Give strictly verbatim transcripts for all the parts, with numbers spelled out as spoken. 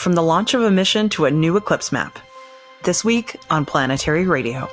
from the launch of a mission to a new eclipse map. This week on Planetary Radio.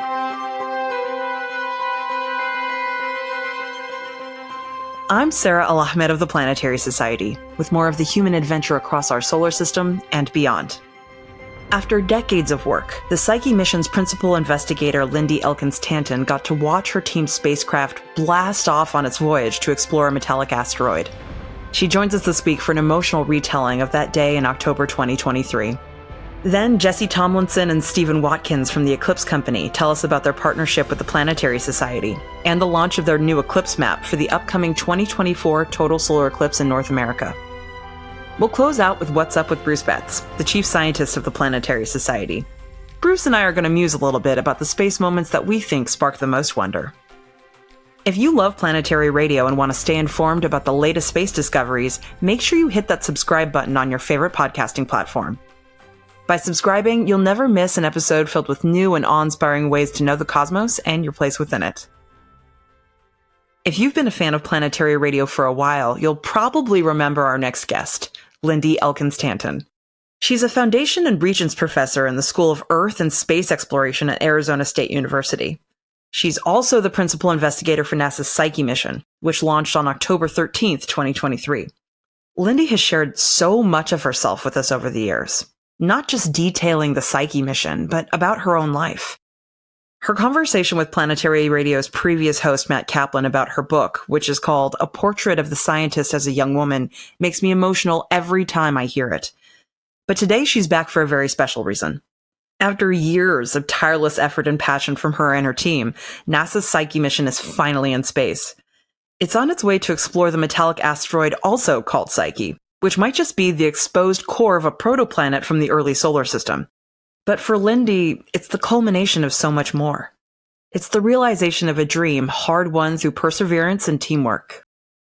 I'm Sarah Al-Ahmed of the Planetary Society, with more of the human adventure across our solar system and beyond. After decades of work, the Psyche mission's principal investigator Lindy Elkins-Tanton got to watch her team's spacecraft blast off on its voyage to explore a metallic asteroid. She joins us this week for an emotional retelling of that day in October twenty twenty-three. Then Jesse Tomlinson and Stephen Watkins from the Eclipse Company tell us about their partnership with the Planetary Society and the launch of their new eclipse map for the upcoming twenty twenty-four total solar eclipse in North America. We'll close out with What's Up with Bruce Betts, the chief scientist of the Planetary Society. Bruce and I are going to muse a little bit about the space moments that we think spark the most wonder. If you love Planetary Radio and want to stay informed about the latest space discoveries, make sure you hit that subscribe button on your favorite podcasting platform. By subscribing, you'll never miss an episode filled with new and awe-inspiring ways to know the cosmos and your place within it. If you've been a fan of Planetary Radio for a while, you'll probably remember our next guest, Lindy Elkins-Tanton. She's a Foundation and Regents Professor in the School of Earth and Space Exploration at Arizona State University. She's also the principal investigator for NASA's Psyche mission, which launched on October thirteenth, twenty twenty-three. Lindy has shared so much of herself with us over the years, not just detailing the Psyche mission, but about her own life. Her conversation with Planetary Radio's previous host, Matt Kaplan, about her book, which is called A Portrait of the Scientist as a Young Woman, makes me emotional every time I hear it. But today she's back for a very special reason. After years of tireless effort and passion from her and her team, NASA's Psyche mission is finally in space. It's on its way to explore the metallic asteroid also called Psyche, which might just be the exposed core of a protoplanet from the early solar system. But for Lindy, it's the culmination of so much more. It's the realization of a dream hard won through perseverance and teamwork.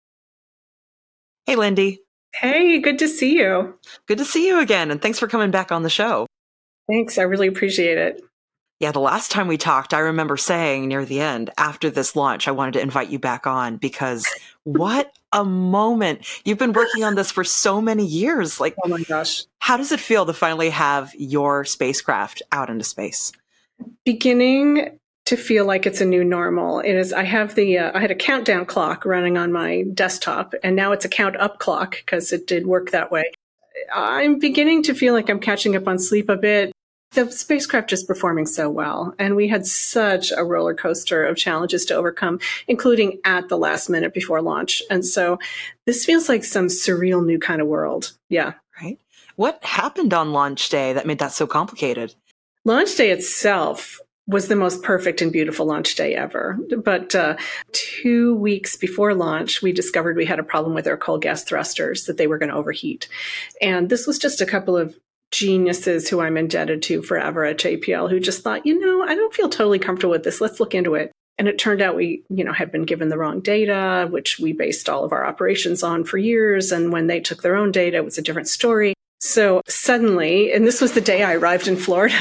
Hey, Lindy. Hey, good to see you. Good to see you again, and thanks for coming back on the show. Thanks, I really appreciate it. Yeah, the last time we talked, I remember saying near the end, after this launch, I wanted to invite you back on because what a moment. You've been working on this for so many years. Like, oh my gosh. How does it feel to finally have your spacecraft out into space? Beginning to feel like it's a new normal. It is. I have the, uh, I had a countdown clock running on my desktop, and now it's a count up clock because it did work that way. I'm beginning to feel like I'm catching up on sleep a bit. The spacecraft is performing so well, and we had such a roller coaster of challenges to overcome, including at the last minute before launch. And so this feels like some surreal new kind of world. Yeah. Right. What happened on launch day that made that so complicated? Launch day itself was the most perfect and beautiful launch day ever. But uh, two weeks before launch, we discovered we had a problem with our cold gas thrusters, that they were going to overheat. And this was just a couple of geniuses who I'm indebted to forever at J P L, who just thought, you know, I don't feel totally comfortable with this. Let's look into it. And it turned out we, you know, had been given the wrong data, which we based all of our operations on for years. And when they took their own data, it was a different story. So suddenly, and this was the day I arrived in Florida,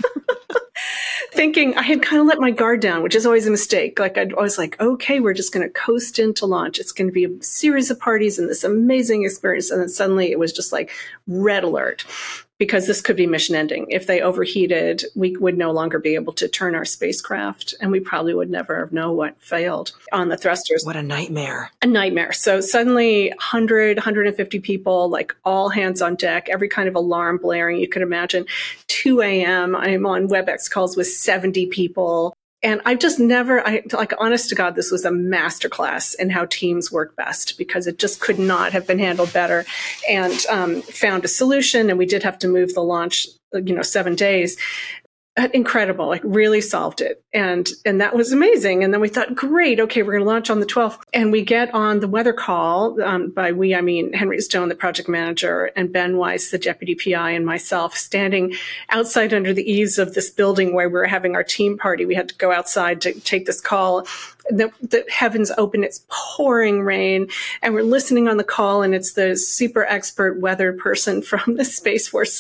thinking I had kind of let my guard down, which is always a mistake. Like I'd always like, okay, we're just going to coast into launch. It's going to be a series of parties and this amazing experience. And then suddenly it was just like red alert, because this could be mission ending. If they overheated, we would no longer be able to turn our spacecraft, and we probably would never know what failed on the thrusters. What a nightmare. A nightmare. So suddenly one hundred, one hundred fifty people, like all hands on deck, every kind of alarm blaring you could imagine. two a.m. I'm on WebEx calls with seventy people. And I've just never, I like, honest to God, this was a masterclass in how teams work best, because it just could not have been handled better, and um, found a solution. And we did have to move the launch, you know, seven days. Incredible, like really solved it. And and that was amazing. And then we thought, great, okay, we're going to launch on the twelfth. And we get on the weather call, um, by we, I mean, Henry Stone, the project manager, and Ben Weiss, the deputy P I, and myself, standing outside under the eaves of this building where we were having our team party. We had to go outside to take this call. The, the heavens open, it's pouring rain, and we're listening on the call, and it's the super expert weather person from the Space Force side.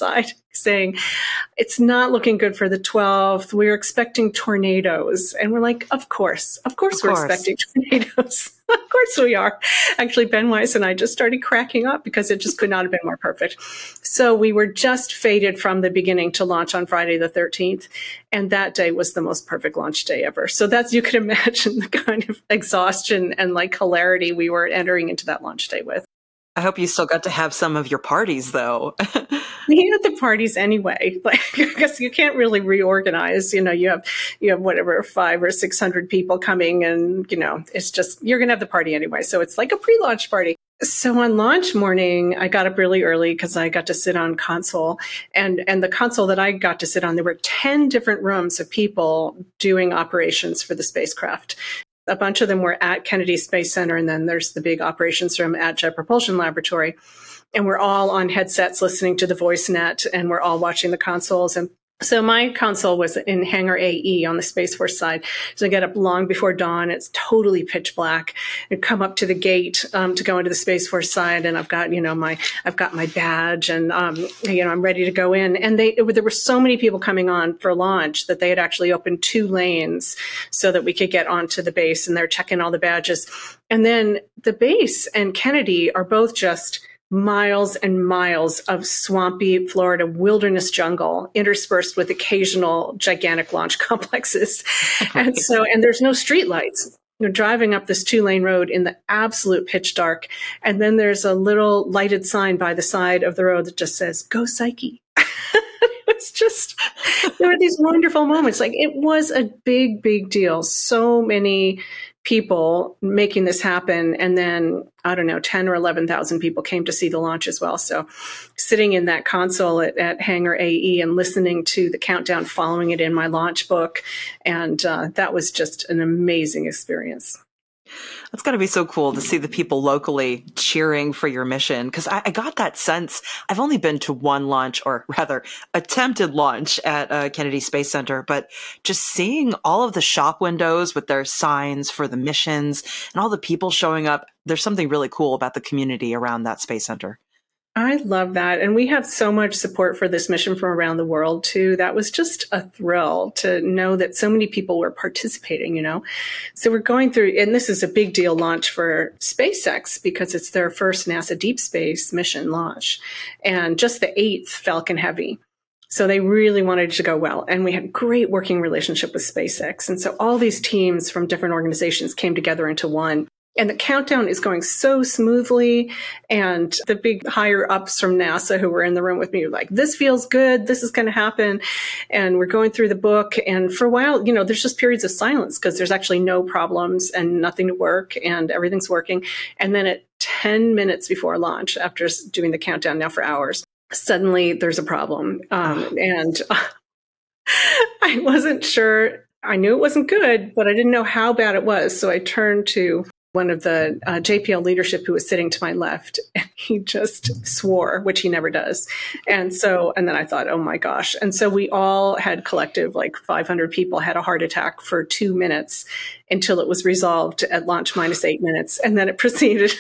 saying, it's not looking good for the twelfth. We're expecting tornadoes. And we're like, of course, of course of we're course. expecting tornadoes. Of course we are. Actually, Ben Weiss and I just started cracking up because it just could not have been more perfect. So we were just fated from the beginning to launch on Friday the thirteenth. And that day was the most perfect launch day ever. So that's, you can imagine the kind of exhaustion and like hilarity we were entering into that launch day with. I hope you still got to have some of your parties, though. We had the parties anyway. Like, because you can't really reorganize. You know, you have you have whatever five or six hundred people coming, and you know, it's just you're gonna have the party anyway. So it's like a pre-launch party. So on launch morning, I got up really early because I got to sit on console, and and the console that I got to sit on, there were ten different rooms of people doing operations for the spacecraft. A bunch of them were at Kennedy Space Center, and then there's the big operations room at Jet Propulsion Laboratory. And we're all on headsets listening to the VoiceNet, and we're all watching the consoles. And so my console was in Hangar A E on the Space Force side. So I get up long before dawn. It's totally pitch black. I come up to the gate um, to go into the Space Force side, and I've got, you know, my I've got my badge, and um, you know, I'm ready to go in. And they it, there were so many people coming on for launch that they had actually opened two lanes so that we could get onto the base. And they're checking all the badges. And then the base and Kennedy are both just miles and miles of swampy Florida wilderness jungle interspersed with occasional gigantic launch complexes. And so, and there's no street lights. You're driving up this two lane road in the absolute pitch dark. And then there's a little lighted sign by the side of the road that just says, "Go Psyche." It's just, there were these wonderful moments. Like, it was a big, big deal. So many people making this happen. And then, I don't know, ten or eleven thousand people came to see the launch as well. So sitting in that console at, at Hangar A E and listening to the countdown, following it in my launch book. And uh, that was just an amazing experience. That's got to be so cool to see the people locally cheering for your mission. Because I, I got that sense. I've only been to one launch, or rather attempted launch at uh, Kennedy Space Center, but just seeing all of the shop windows with their signs for the missions and all the people showing up, there's something really cool about the community around that space center. I love that. And we have so much support for this mission from around the world, too. That was just a thrill to know that so many people were participating, you know. So we're going through, and this is a big deal launch for SpaceX because it's their first NASA deep space mission launch, and just the eighth Falcon Heavy. So they really wanted to go well. And we had a great working relationship with SpaceX. And so all these teams from different organizations came together into one. And the countdown is going so smoothly. And the big higher ups from NASA who were in the room with me were like, this feels good. This is going to happen. And we're going through the book. And for a while, you know, there's just periods of silence because there's actually no problems and nothing to work and everything's working. And then at ten minutes before launch, after doing the countdown now for hours, suddenly there's a problem. Um, and uh, I wasn't sure. I knew it wasn't good, but I didn't know how bad it was. So I turned to one of the uh, J P L leadership who was sitting to my left, and he just swore, which he never does. And so, and then I thought, oh my gosh. And so we all had collective, like five hundred people had a heart attack for two minutes until it was resolved at launch minus eight minutes. And then it proceeded.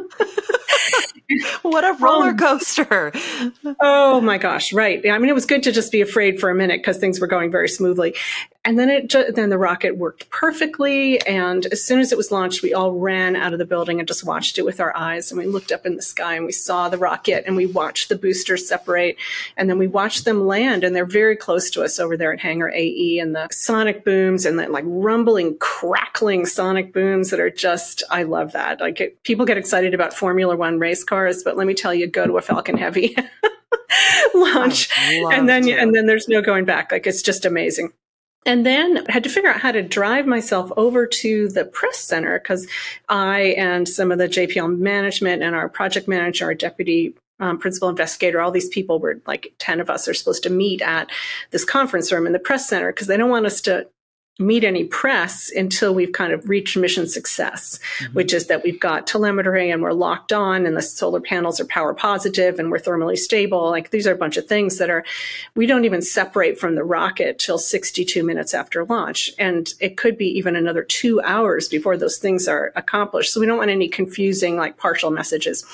What a roller coaster. Oh my gosh. Right. I mean, it was good to just be afraid for a minute because things were going very smoothly. And then it, ju- then the rocket worked perfectly. And as soon as it was launched, we all ran out of the building and just watched it with our eyes. And we looked up in the sky and we saw the rocket and we watched the boosters separate. And then we watched them land, and they're very close to us over there at Hangar A E, and the sonic booms and the like rumbling, crackling sonic booms that are just, I love that. Like it, people get excited about Formula One race cars, but let me tell you, go to a Falcon Heavy launch and then, to. and then there's no going back. Like it's just amazing. And then I had to figure out how to drive myself over to the press center because I and some of the J P L management and our project manager, our deputy um, principal investigator, all these people were like ten of us are supposed to meet at this conference room in the press center because they don't want us to meet any press until we've kind of reached mission success, mm-hmm. which is that we've got telemetry and we're locked on and the solar panels are power positive and we're thermally stable. Like these are a bunch of things that are, we don't even separate from the rocket till sixty-two minutes after launch. And it could be even another two hours before those things are accomplished. So we don't want any confusing like partial messages.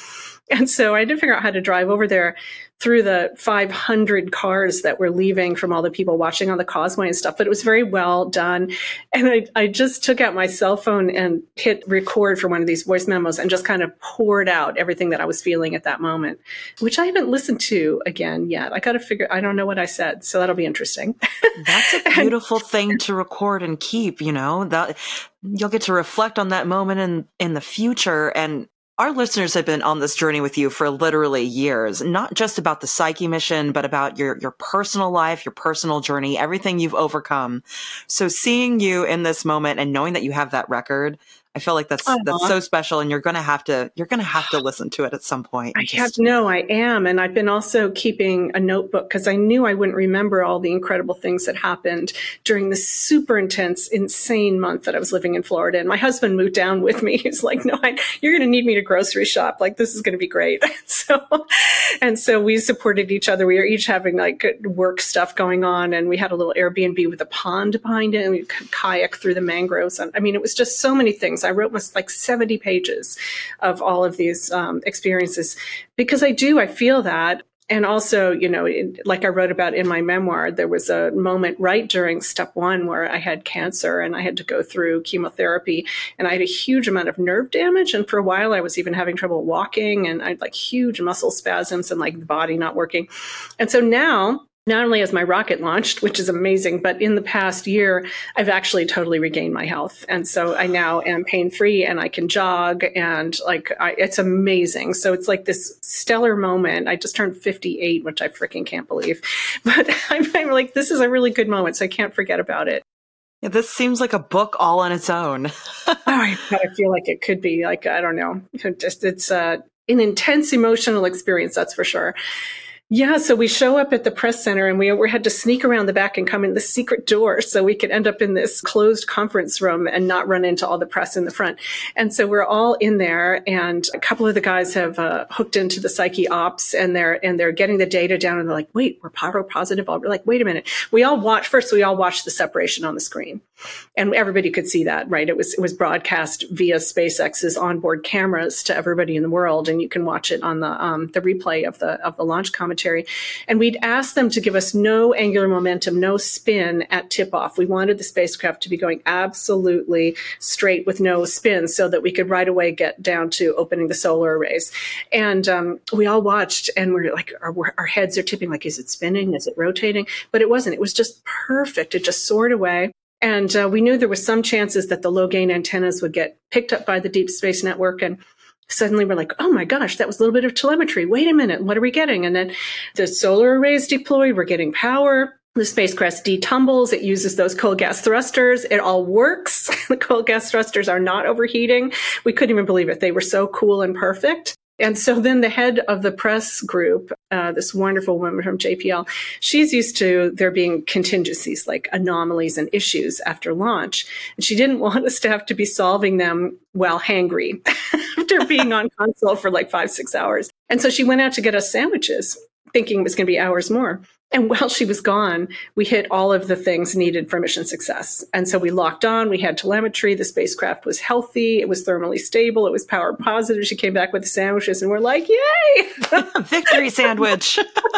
And so I had to figure out how to drive over there through the five hundred cars that were leaving from all the people watching on the causeway and stuff. But it was very well done. And I, I just took out my cell phone and hit record for one of these voice memos and just kind of poured out everything that I was feeling at that moment, which I haven't listened to again yet. I got to figure, I don't know what I said. So that'll be interesting. That's a beautiful thing to record and keep, you know, that you'll get to reflect on that moment in, in the future. And our listeners have been on this journey with you for literally years, not just about the Psyche mission, but about your, your personal life, your personal journey, everything you've overcome. So seeing you in this moment and knowing that you have that record, I feel like that's, Aww. that's so special, and you're going to have to, you're going to have to listen to it at some point. I just... have no, I am. And I've been also keeping a notebook because I knew I wouldn't remember all the incredible things that happened during this super intense, insane month that I was living in Florida. And my husband moved down with me. He's like, no, I, you're going to need me to grocery shop. Like, this is going to be great. so, and so we supported each other. We were each having like work stuff going on. And we had a little Airbnb with a pond behind it. And we could kayak through the mangroves. And, I mean, it was just so many things. I wrote almost like seventy pages of all of these um, experiences because I do, I feel that. And also, you know, it, like I wrote about in my memoir, there was a moment right during step one where I had cancer and I had to go through chemotherapy and I had a huge amount of nerve damage. And for a while, I was even having trouble walking and I had like huge muscle spasms and like the body not working. And so now, not only has my rocket launched, which is amazing, but in the past year, I've actually totally regained my health. And so I now am pain-free and I can jog and like, I, it's amazing. So it's like this stellar moment. I just turned fifty-eight, which I freaking can't believe, but I'm, I'm like, this is a really good moment. So I can't forget about it. Yeah, this seems like a book all on its own. oh, I, I feel like it could be like, I don't know, it just, it's uh, an intense emotional experience. That's for sure. Yeah, so we show up at the press center and we, we had to sneak around the back and come in the secret door so we could end up in this closed conference room and not run into all the press in the front. And so we're all in there and a couple of the guys have uh, hooked into the Psyche Ops and they're and they're getting the data down and they're like, wait, we're pyro positive. We're like, wait a minute. We all watch first, we all watched the separation on the screen. And everybody could see that, right? It was it was broadcast via SpaceX's onboard cameras to everybody in the world, and you can watch it on the um, the replay of the of the launch commentary. And we'd asked them to give us no angular momentum, no spin at tip-off. We wanted the spacecraft to be going absolutely straight with no spin, so that we could right away get down to opening the solar arrays. And um, we all watched, and we're like, our, our heads are tipping. Like, is it spinning? Is it rotating? But it wasn't. It was just perfect. It just soared away. And uh, we knew there was some chances that the low gain antennas would get picked up by the Deep Space Network. And suddenly we're like, oh my gosh, that was a little bit of telemetry. Wait a minute, what are we getting? And then the solar arrays deployed, we're getting power. The spacecraft detumbles, it uses those cold gas thrusters. It all works. The cold gas thrusters are not overheating. We couldn't even believe it. They were so cool and perfect. And so then the head of the press group, uh, this wonderful woman from J P L, she's used to there being contingencies like anomalies and issues after launch. And she didn't want us to have to be solving them while hangry after being on console for like five, six hours. And so she went out to get us sandwiches, thinking it was going to be hours more. And while she was gone, we hit all of the things needed for mission success. And so we locked on, we had telemetry, the spacecraft was healthy, it was thermally stable, it was power positive. She came back with the sandwiches and we're like, yay! Victory sandwich.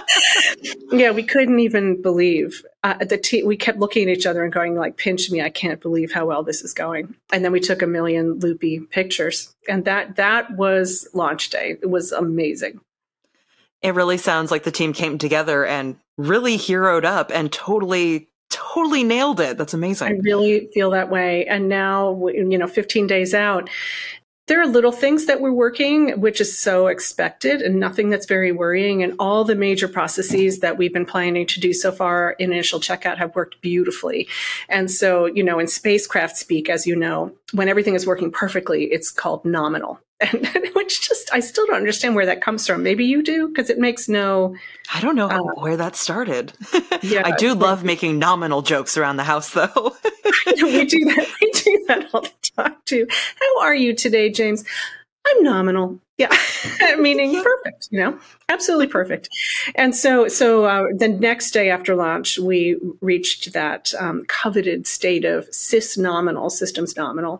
Yeah, we couldn't even believe. Uh, the t- we kept looking at each other and going like, pinch me, I can't believe how well this is going. And then we took a million loopy pictures. And that that was launch day. It was amazing. It really sounds like the team came together and really heroed up and totally, totally nailed it. That's amazing. I really feel that way. And now, you know, fifteen days out, there are little things that we're working, which is so expected and nothing that's very worrying. And all the major processes that we've been planning to do so far in initial checkout have worked beautifully. And so, you know, in spacecraft speak, as you know, when everything is working perfectly, it's called nominal. And which just, I still don't understand where that comes from. Maybe you do, because it makes no... I don't know how, uh, where that started. Yeah, I do love making nominal jokes around the house, though. we do that. We do that all the time, too. How are you today, James? I'm nominal. Yeah, meaning perfect, you know, absolutely perfect. And so so uh, the next day after launch, we reached that um, coveted state of cis-nominal, systems nominal.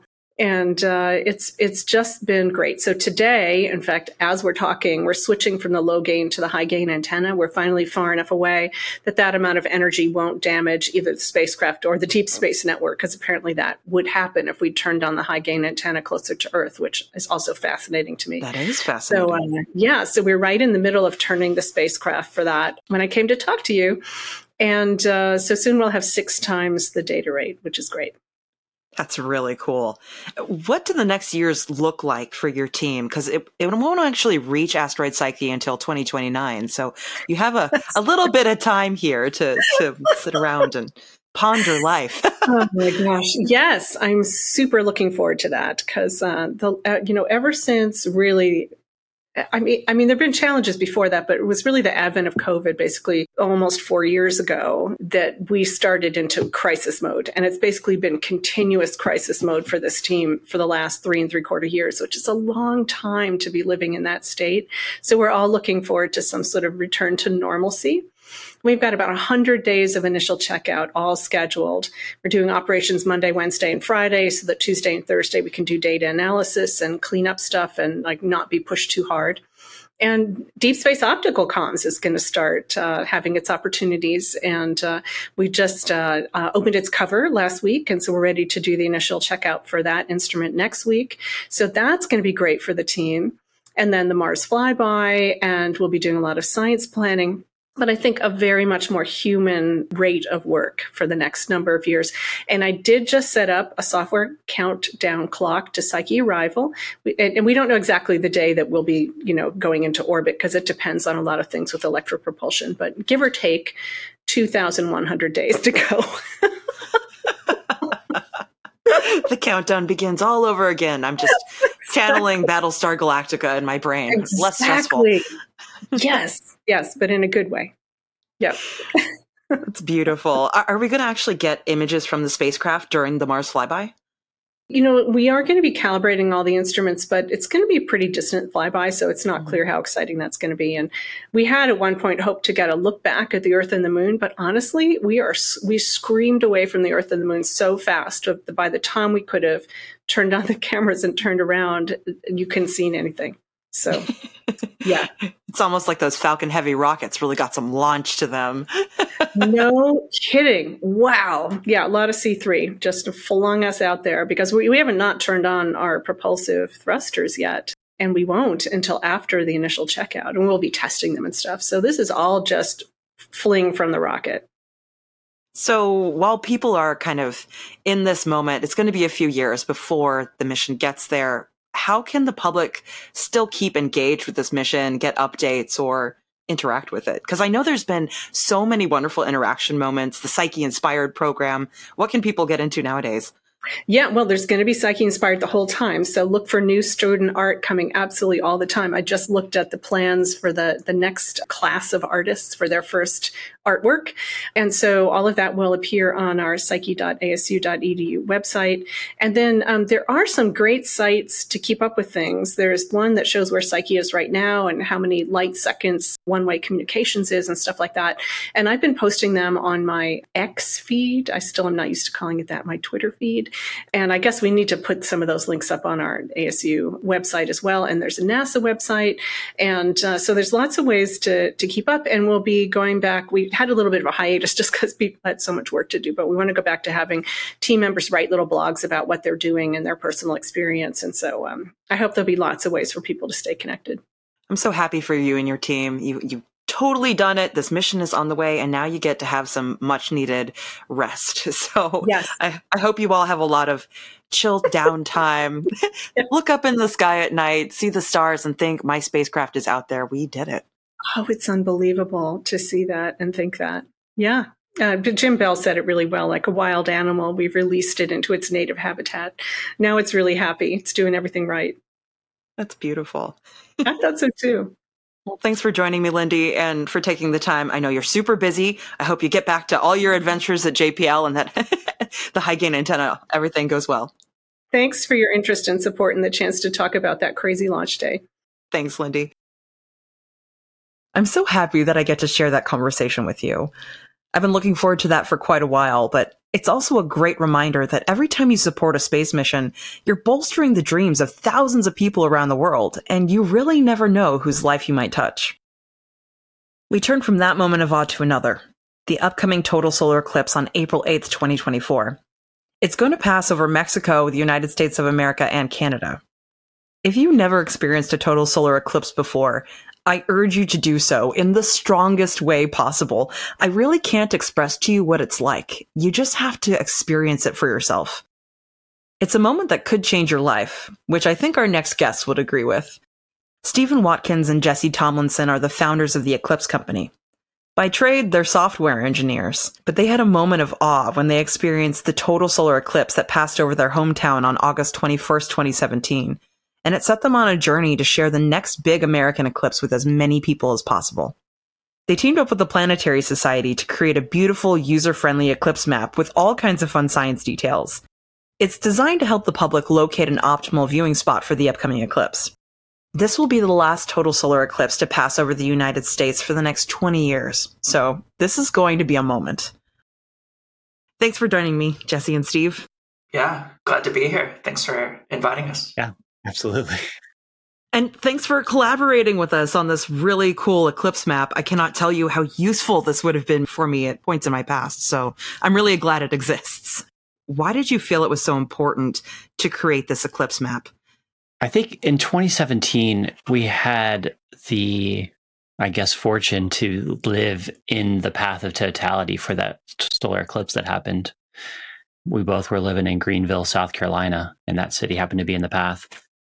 And uh, it's it's just been great. So today, in fact, as we're talking, we're switching from the low gain to the high gain antenna. We're finally far enough away that that amount of energy won't damage either the spacecraft or the Deep Space Network, because apparently that would happen if we turned on the high gain antenna closer to Earth, which is also fascinating to me. That is fascinating. So uh, yeah, so we're right in the middle of turning the spacecraft for that when I came to talk to you. And uh, so soon we'll have six times the data rate, which is great. That's really cool. What do the next years look like for your team? Because it, it won't actually reach Asteroid Psyche until twenty twenty-nine. So you have a, a little bit of time here to, to sit around and ponder life. Oh my gosh. Yes, I'm super looking forward to that because, uh, the uh, you know, ever since really I mean, I mean, there've been challenges before that, but it was really the advent of COVID, basically almost four years ago, that we started into crisis mode. And it's basically been continuous crisis mode for this team for the last three and three quarter years, which is a long time to be living in that state. So we're all looking forward to some sort of return to normalcy. We've got about one hundred days of initial checkout all scheduled. We're doing operations Monday, Wednesday, and Friday so that Tuesday and Thursday we can do data analysis and clean up stuff and like not be pushed too hard. And Deep Space Optical Comms is going to start uh, having its opportunities. And uh, we just uh, uh, opened its cover last week. And so we're ready to do the initial checkout for that instrument next week. So that's going to be great for the team. And then the Mars flyby, and we'll be doing a lot of science planning. But I think a very much more human rate of work for the next number of years. And I did just set up a software countdown clock to Psyche arrival. We, and, and we don't know exactly the day that we'll be, you know, going into orbit because it depends on a lot of things with electropropulsion. But give or take two thousand one hundred days to go. The countdown begins all over again. I'm just channeling Battlestar Galactica in my brain. Exactly. Less stressful. Yes, yes, but in a good way. Yeah. It's beautiful. Are, are we going to actually get images from the spacecraft during the Mars flyby? You know, we are going to be calibrating all the instruments, but it's going to be a pretty distant flyby, so it's not clear how exciting that's going to be. And we had at one point hoped to get a look back at the Earth and the Moon, but honestly, we are we screamed away from the Earth and the Moon so fast that by the time we could have turned on the cameras and turned around, you couldn't see anything. So, yeah. It's almost like those Falcon Heavy rockets really got some launch to them. No kidding. Wow. Yeah, a lot of C three just flung us out there because we, we haven't not turned on our propulsive thrusters yet. And we won't until after the initial checkout. And we'll be testing them and stuff. So this is all just fling from the rocket. So while people are kind of in this moment, it's going to be a few years before the mission gets there. How can the public still keep engaged with this mission, get updates, or interact with it? Because I know there's been so many wonderful interaction moments, the Psyche Inspired program. What can people get into nowadays? Yeah, well, there's going to be Psyche Inspired the whole time. So look for new student art coming absolutely all the time. I just looked at the plans for the, the next class of artists for their first artwork. And so all of that will appear on our psyche dot A S U dot E D U website. And then um, there are some great sites to keep up with things. There's one that shows where Psyche is right now and how many light seconds one-way communications is and stuff like that. And I've been posting them on my X feed. I still am not used to calling it that, my Twitter feed. And I guess we need to put some of those links up on our A S U website as well. And there's a NASA website. And uh, so there's lots of ways to, to keep up. And we'll be going back. We had a little bit of a hiatus just because people had so much work to do. But we want to go back to having team members write little blogs about what they're doing and their personal experience. And so um, I hope there'll be lots of ways for people to stay connected. I'm so happy for you and your team. You, you totally done it. This mission is on the way, and now you get to have some much needed rest. So yes. I, I hope you all have a lot of chilled down time. Look up in the sky at night, see the stars, and think, my spacecraft is out there. We did it. Oh, it's unbelievable to see that and think that. Yeah. Uh, Jim Bell said it really well, like a wild animal. We've released it into its native habitat. Now it's really happy. It's doing everything right. That's beautiful. I thought so too. Well, thanks for joining me, Lindy, and for taking the time. I know you're super busy. I hope you get back to all your adventures at J P L and that the high gain antenna, everything goes well. Thanks for your interest and support and the chance to talk about that crazy launch day. Thanks, Lindy. I'm so happy that I get to share that conversation with you. I've been looking forward to that for quite a while, but it's also a great reminder that every time you support a space mission, you're bolstering the dreams of thousands of people around the world, and you really never know whose life you might touch. We turn from that moment of awe to another, the upcoming total solar eclipse on April eighth, twenty twenty-four. It's going to pass over Mexico, the United States of America, and Canada. If you never experienced a total solar eclipse before, I urge you to do so in the strongest way possible. I really can't express to you what it's like. You just have to experience it for yourself. It's a moment that could change your life, which I think our next guests would agree with. Stephen Watkins and Jesse Tomlinson are the founders of the Eclipse Company. By trade, they're software engineers, but they had a moment of awe when they experienced the total solar eclipse that passed over their hometown on August twenty-first, twenty seventeen. And it set them on a journey to share the next big American eclipse with as many people as possible. They teamed up with the Planetary Society to create a beautiful, user-friendly eclipse map with all kinds of fun science details. It's designed to help the public locate an optimal viewing spot for the upcoming eclipse. This will be the last total solar eclipse to pass over the United States for the next twenty years, so this is going to be a moment. Thanks for joining me, Jesse and Steve. Yeah, glad to be here. Thanks for inviting us. Yeah. Absolutely. And thanks for collaborating with us on this really cool eclipse map. I cannot tell you how useful this would have been for me at points in my past, so I'm really glad it exists. Why did you feel it was so important to create this eclipse map? I think in twenty seventeen, we had the, I guess, fortune to live in the path of totality for that solar eclipse that happened. We both were living in Greenville, South Carolina, and that city happened to be in the path.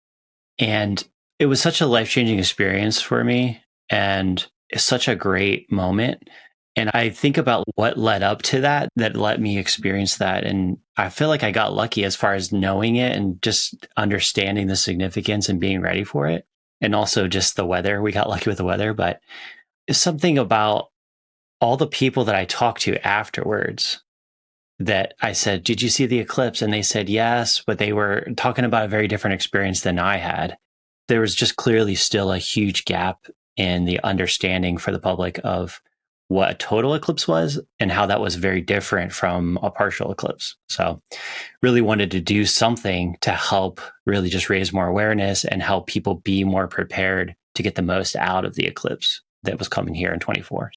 And it was such a life-changing experience for me, and it's such a great moment. And I think about what led up to that, that let me experience that. And I feel like I got lucky as far as knowing it and just understanding the significance and being ready for it. And also just the weather. We got lucky with the weather, but it's something about all the people that I talked to afterwards that I said, did you see the eclipse? And they said, yes, but they were talking about a very different experience than I had. There was just clearly still a huge gap in the understanding for the public of what a total eclipse was and how that was very different from a partial eclipse. So really wanted to do something to help really just raise more awareness and help people be more prepared to get the most out of the eclipse that was coming here in twenty-four.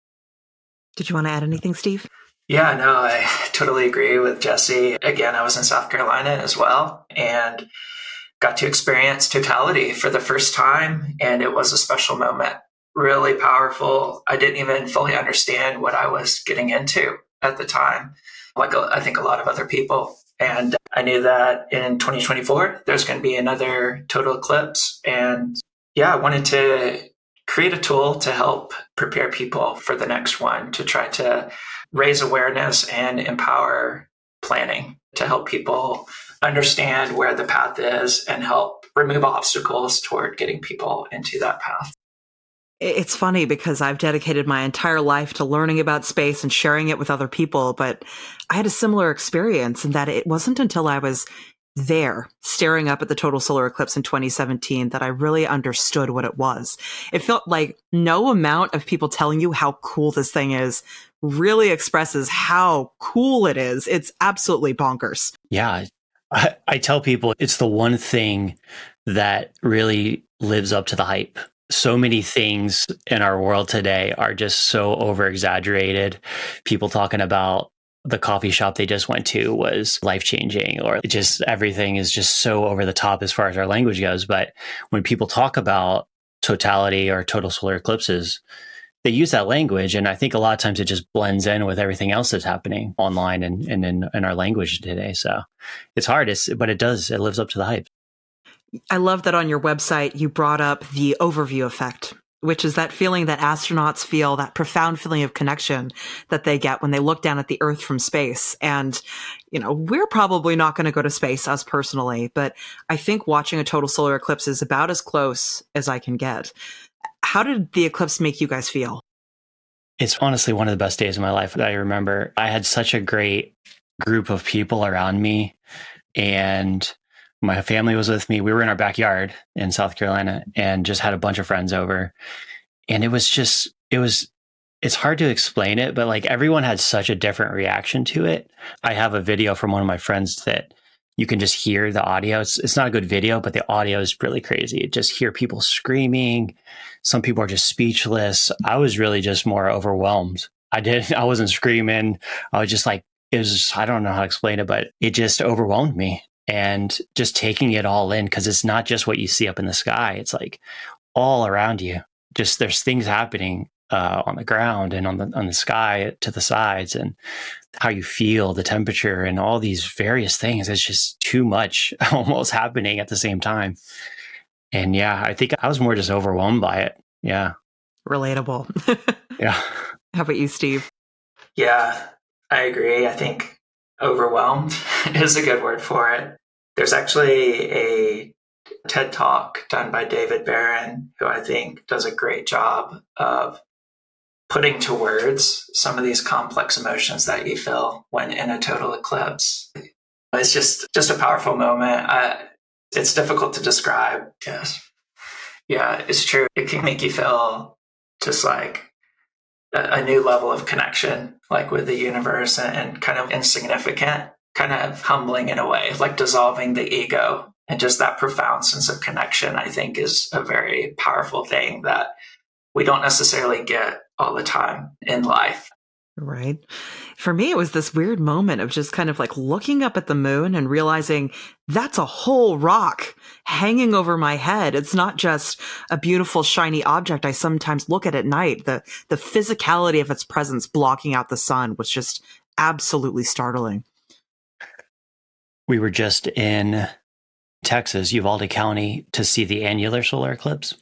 Did you want to add anything, Steve? Yeah, no, I totally agree with Jesse. Again, I was in South Carolina as well and got to experience totality for the first time. And it was a special moment, really powerful. I didn't even fully understand what I was getting into at the time, like I think a lot of other people. And I knew that in twenty twenty-four, there's going to be another total eclipse. And yeah, I wanted to create a tool to help prepare people for the next one, to try to raise awareness and empower planning to help people understand where the path is and help remove obstacles toward getting people into that path. It's funny because I've dedicated my entire life to learning about space and sharing it with other people, but I had a similar experience in that it wasn't until I was there staring up at the total solar eclipse in twenty seventeen that I really understood what it was. It felt like no amount of people telling you how cool this thing is really expresses how cool it is. It's absolutely bonkers. Yeah. I, I tell people it's the one thing that really lives up to the hype. So many things in our world today are just so over exaggerated. People talking about the coffee shop they just went to was life-changing, or just everything is just so over the top as far as our language goes. But when people talk about totality or total solar eclipses, they use that language. And I think a lot of times it just blends in with everything else that's happening online and, and in, in our language today. So it's hard, it's, but it does, it lives up to the hype. I love that on your website, you brought up the overview effect, which is that feeling that astronauts feel, that profound feeling of connection that they get when they look down at the Earth from space. And, you know, we're probably not going to go to space, us personally, but I think watching a total solar eclipse is about as close as I can get. How did the eclipse make you guys feel? It's honestly one of the best days of my life that I remember. I had such a great group of people around me, and my family was with me. We were in our backyard in South Carolina and just had a bunch of friends over. And it was just, it was it's hard to explain it, but like everyone had such a different reaction to it. I have a video from one of my friends that you can just hear the audio. It's, it's not a good video, but the audio is really crazy. You just hear people screaming. Some people are just speechless. I was really just more overwhelmed. I did. I wasn't screaming. I was just like, it was, just, I don't know how to explain it, but it just overwhelmed me. And just taking it all in, because it's not just what you see up in the sky. It's like all around you. Just there's things happening uh, on the ground and on the on the sky to the sides, and how you feel, the temperature, and all these various things. It's just too much almost happening at the same time. And yeah, I think I was more just overwhelmed by it. Yeah. Relatable. Yeah. How about you, Steve? Yeah, I agree. I think overwhelmed is a good word for it. There's actually a TED Talk done by David Barron, who I think does a great job of putting to words some of these complex emotions that you feel when in a total eclipse. It's just, just a powerful moment. I, it's difficult to describe. Yes. Yeah, it's true. It can make you feel just like a, a new level of connection, like with the universe, and, and kind of insignificant, kind of humbling in a way, like dissolving the ego. And just that profound sense of connection, I think, is a very powerful thing that we don't necessarily get all the time in life. Right. For me, it was this weird moment of just kind of like looking up at the moon and realizing that's a whole rock hanging over my head. It's not just a beautiful, shiny object I sometimes look at at night. The, the physicality of its presence blocking out the sun was just absolutely startling. We were just in Texas, Uvalde County, to see the annular solar eclipse.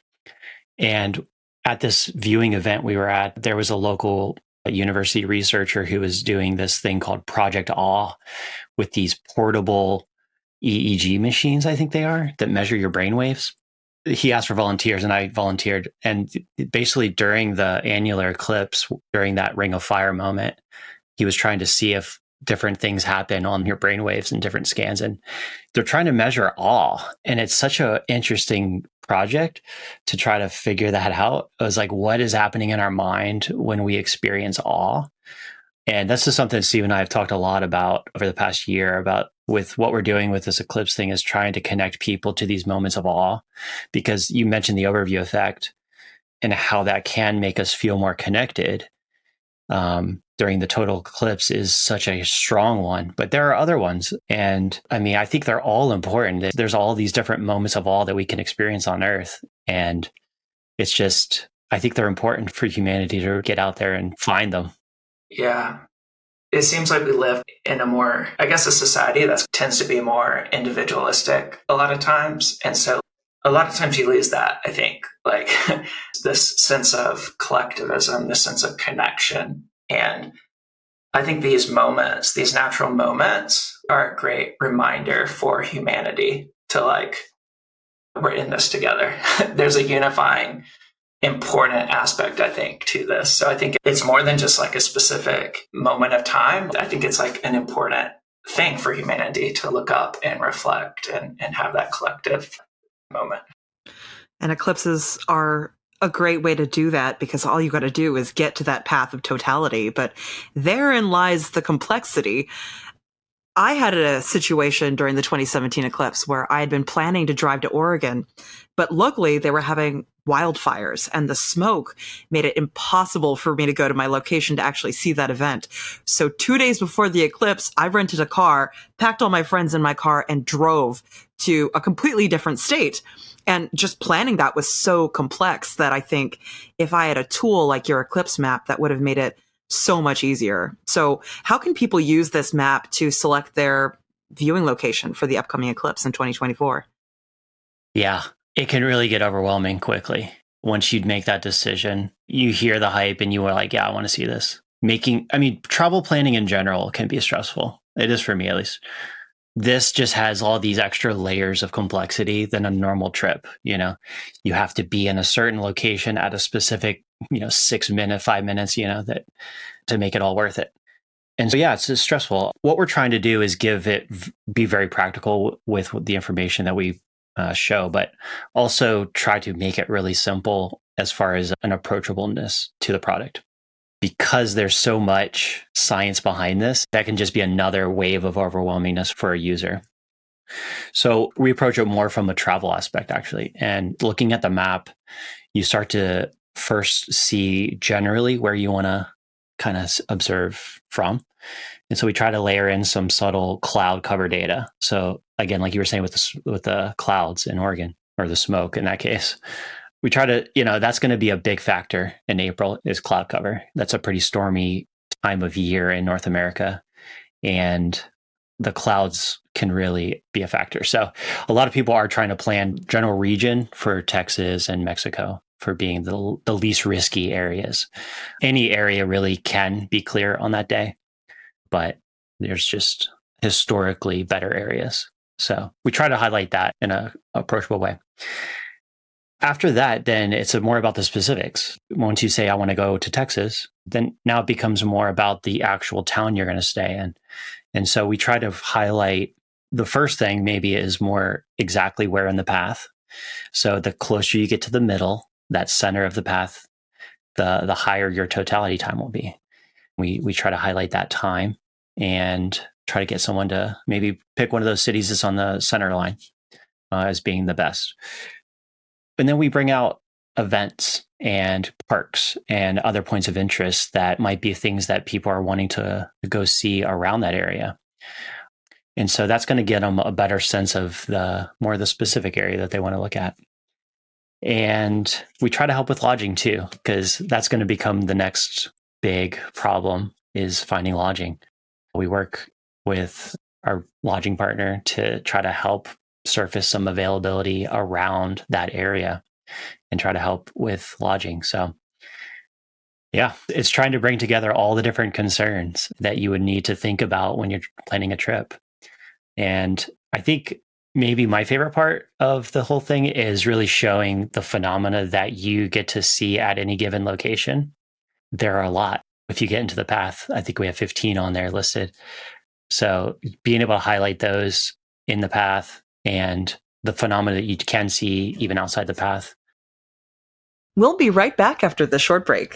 And at this viewing event we were at, there was a local university researcher who was doing this thing called Project Awe with these portable E E G machines, I think they are, that measure your brain waves. He asked for volunteers and I volunteered. And basically during the annular eclipse, during that ring of fire moment, he was trying to see if different things happen on your brainwaves and different scans. And they're trying to measure awe. And it's such an interesting project to try to figure that out. It was like, what is happening in our mind when we experience awe? And this is something Steve and I have talked a lot about over the past year, about with what we're doing with this eclipse thing, is trying to connect people to these moments of awe. Because you mentioned the overview effect and how that can make us feel more connected. Um, during the total eclipse is such a strong one, but there are other ones. And I mean, I think they're all important. There's all these different moments of awe that we can experience on Earth. And it's just, I think they're important for humanity to get out there and find them. Yeah. It seems like we live in a more, I guess, a society that tends to be more individualistic a lot of times. And so a lot of times you lose that, I think, like this sense of collectivism, this sense of connection. And I think these moments, these natural moments, are a great reminder for humanity to like, we're in this together. There's a unifying, important aspect, I think, to this. So I think it's more than just like a specific moment of time. I think it's like an important thing for humanity to look up and reflect and, and have that collective moment. And eclipses are a great way to do that, because all you got to do is get to that path of totality. But therein lies the complexity. I had a situation during the twenty seventeen eclipse where I had been planning to drive to Oregon, but luckily they were having wildfires and the smoke made it impossible for me to go to my location to actually see that event. So two days before the eclipse, I rented a car, packed all my friends in my car, and drove to a completely different state. And just planning that was so complex that I think if I had a tool like your eclipse map, that would have made it so much easier. So how can people use this map to select their viewing location for the upcoming eclipse in twenty twenty-four? Yeah, it can really get overwhelming quickly. Once you'd make that decision, you hear the hype and you are like, yeah, I want to see this. Making, I mean, travel planning in general can be stressful. It is for me, at least. This just has all these extra layers of complexity than a normal trip. You know, you have to be in a certain location at a specific, you know, six minute, five minutes, you know, that to make it all worth it. And so, yeah, it's just stressful. What we're trying to do is give it, be very practical with the information that we uh, show, but also try to make it really simple as far as an approachableness to the product. because there's so much science behind this, that can just be another wave of overwhelmingness for a user. So we approach it more from a travel aspect, actually. And looking at the map, you start to first see generally where you want to kind of observe from. And so we try to layer in some subtle cloud cover data. So again, like you were saying with the, with the clouds in Oregon, or the smoke in that case, we try to, you know, that's going to be a big factor in April is cloud cover. That's a pretty stormy time of year in North America. And the clouds can really be a factor. So a lot of people are trying to plan general region for Texas and Mexico for being the, the least risky areas. Any area really can be clear on that day, but there's just historically better areas. So we try to highlight that in an approachable way. After that, then it's more about the specifics. Once you say, I want to go to Texas, then now it becomes more about the actual town you're going to stay in. And so we try to highlight the first thing maybe is more exactly where in the path. So the closer you get to the middle, that center of the path, the the higher your totality time will be. We we try to highlight that time and try to get someone to maybe pick one of those cities that's on the center line uh, as being the best. And then we bring out events and parks and other points of interest that might be things that people are wanting to go see around that area. And so that's going to get them a better sense of the more of the specific area that they want to look at. And we try to help with lodging too, because that's going to become the next big problem is finding lodging. We work with our lodging partner to try to help surface some availability around that area and try to help with lodging. So yeah, it's trying to bring together all the different concerns that you would need to think about when you're planning a trip. And I think maybe my favorite part of the whole thing is really showing the phenomena that you get to see at any given location. There are a lot. If you get into the path, I think we have fifteen on there listed. So being able to highlight those in the path and the phenomena that you can see even outside the path. We'll be right back after the short break.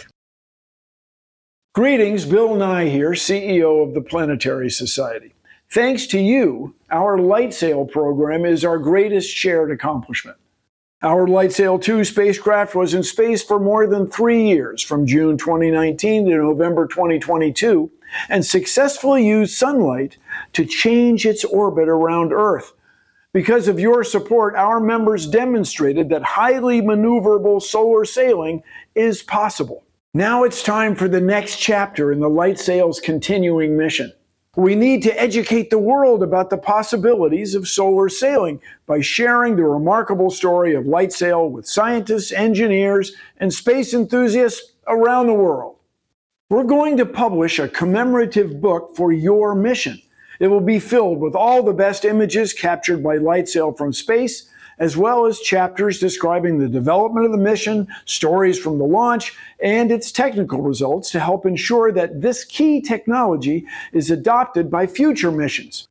Greetings, Bill Nye here, C E O of the Planetary Society. Thanks to you, our LightSail program is our greatest shared accomplishment. Our LightSail two spacecraft was in space for more than three years, from June twenty nineteen to November twenty twenty-two, and successfully used sunlight to change its orbit around Earth. Because of your support, our members demonstrated that highly maneuverable solar sailing is possible. Now it's time for the next chapter in the LightSail's continuing mission. We need to educate the world about the possibilities of solar sailing by sharing the remarkable story of LightSail with scientists, engineers, and space enthusiasts around the world. We're going to publish a commemorative book for your mission. It will be filled with all the best images captured by LightSail from space, as well as chapters describing the development of the mission, stories from the launch, and its technical results to help ensure that this key technology is adopted by future missions.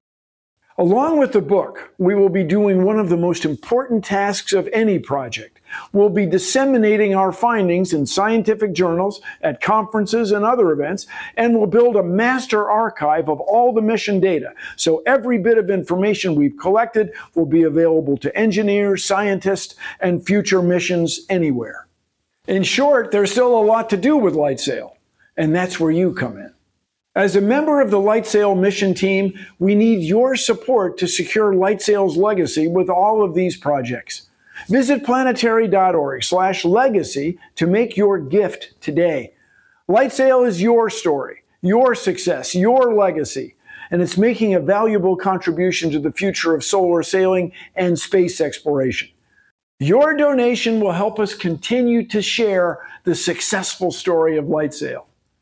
Along with the book, we will be doing one of the most important tasks of any project. We'll be disseminating our findings in scientific journals, at conferences and other events, and we'll build a master archive of all the mission data, so every bit of information we've collected will be available to engineers, scientists, and future missions anywhere. In short, there's still a lot to do with LightSail, and that's where you come in. As a member of the LightSail mission team, we need your support to secure LightSail's legacy with all of these projects. Visit planetary.org slash legacy to make your gift today. LightSail is your story, your success, your legacy, and it's making a valuable contribution to the future of solar sailing and space exploration. Your donation will help us continue to share the successful story of LightSail.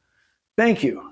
Thank you.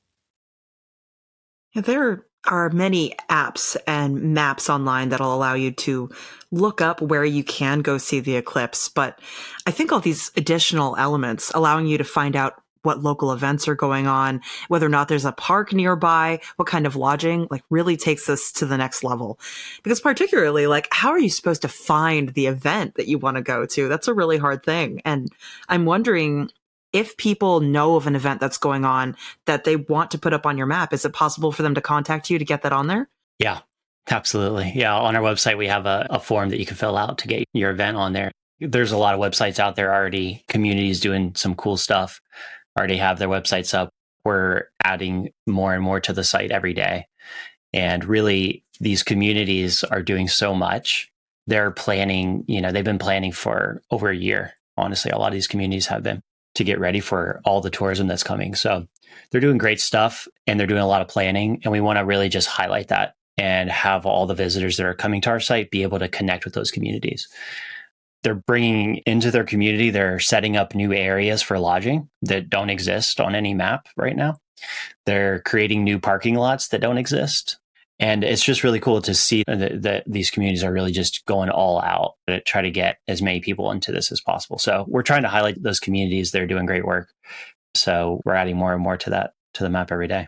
There are many apps and maps online that'll allow you to look up where you can go see the eclipse. But I think all these additional elements allowing you to find out what local events are going on, whether or not there's a park nearby, what kind of lodging, like really takes this to the next level. Because particularly, like, how are you supposed to find the event that you want to go to? That's a really hard thing. And I'm wondering, if people know of an event that's going on that they want to put up on your map, is it possible for them to contact you to get that on there? Yeah, absolutely. Yeah. On our website, we have a, a form that you can fill out to get your event on there. There's a lot of websites out there already, communities doing some cool stuff, already have their websites up. We're adding more and more to the site every day. And really, these communities are doing so much. They're planning, you know, they've been planning for over a year. Honestly, a lot of these communities have been to get ready for all the tourism that's coming. So they're doing great stuff and they're doing a lot of planning. And we want to really just highlight that and have all the visitors that are coming to our site be able to connect with those communities. They're bringing into their community, they're setting up new areas for lodging that don't exist on any map right now. They're creating new parking lots that don't exist. And it's just really cool to see that, that these communities are really just going all out to try to get as many people into this as possible. So we're trying to highlight those communities. They're doing great work. So we're adding more and more to that, to the map every day.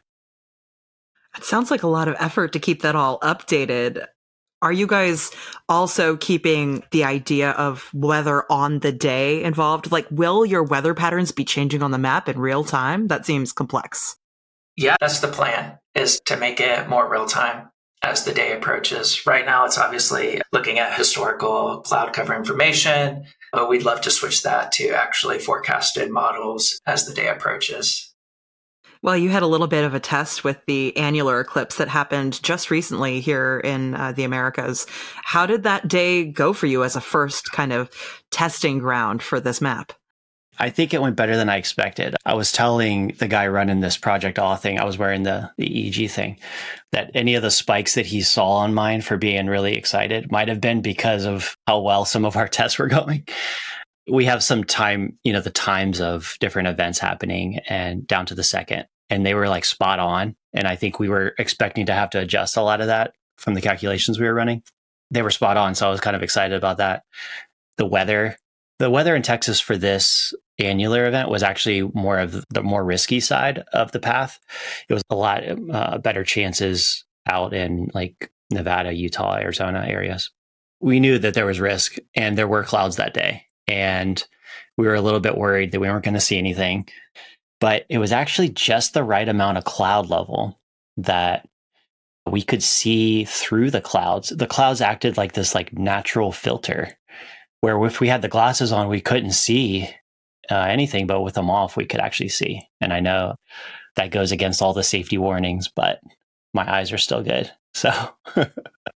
It sounds like a lot of effort to keep that all updated. Are you guys also keeping the idea of weather on the day involved? Like, will your weather patterns be changing on the map in real time? That seems complex. Yeah, that's the plan, is to make it more real time as the day approaches. Right now, it's obviously looking at historical cloud cover information, but we'd love to switch that to actually forecasted models as the day approaches. Well, you had a little bit of a test with the annular eclipse that happened just recently here in uh, the Americas. How did that day go for you as a first kind of testing ground for this map? I think it went better than I expected. I was telling the guy running this Project Awe thing, I was wearing the, the E E G thing, that any of the spikes that he saw on mine for being really excited might have been because of how well some of our tests were going. We have some time, you know, the times of different events happening and down to the second. And they were like spot on. And I think we were expecting to have to adjust a lot of that from the calculations we were running. They were spot on. So I was kind of excited about that. The weather, the weather in Texas for this annular event was actually more of the more risky side of the path. It was a lot uh, better chances out in like Nevada, Utah, Arizona areas. We knew that there was risk and there were clouds that day. And we were a little bit worried that we weren't going to see anything. But it was actually just the right amount of cloud level that we could see through the clouds. The clouds acted like this like natural filter, where if we had the glasses on, we couldn't see uh, anything, but with them off, we could actually see. And I know that goes against all the safety warnings, but my eyes are still good. So it